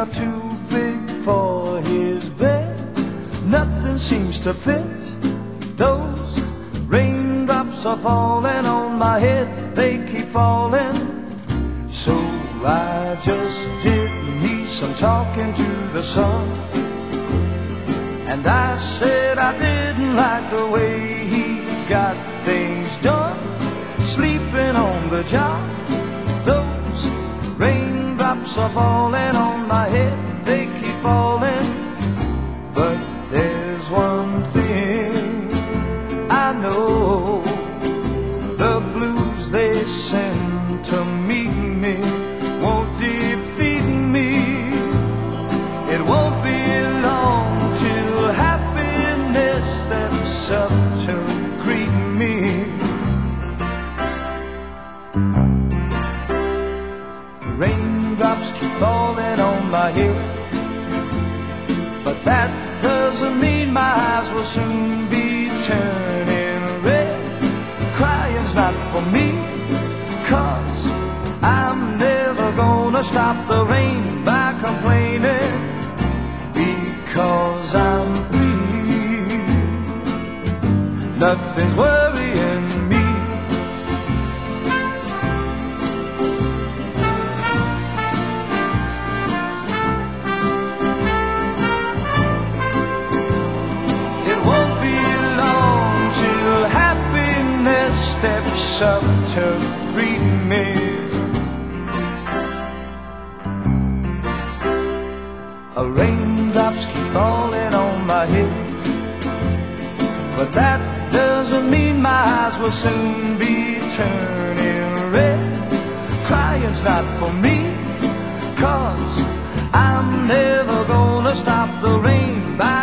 are too big for his bed. Nothing seems to fit. Those raindrops are falling on my head, they keep falling. So I just did me some talking to the sun, and I said I didn't like the way he got things done, sleeping on the job. Those raindrops are falling on my head, they keep falling. But there's one thing I know, the blues they send to meet me won't defeat me. It won't be long till happiness steps up to greet me. Raindrops keep falling on my head, but that doesn't mean my eyes will soon be turning red. Crying's not for me, 'cause I'm never gonna stop the rain by complaining, because I'm free. Nothing's worrying me. It won't be long till happiness steps up to greet me. Raindrops keep falling on my head, but that doesn't mean my eyes will soon be turning red. Crying's not for me, 'cause I'm never gonna stop the rain by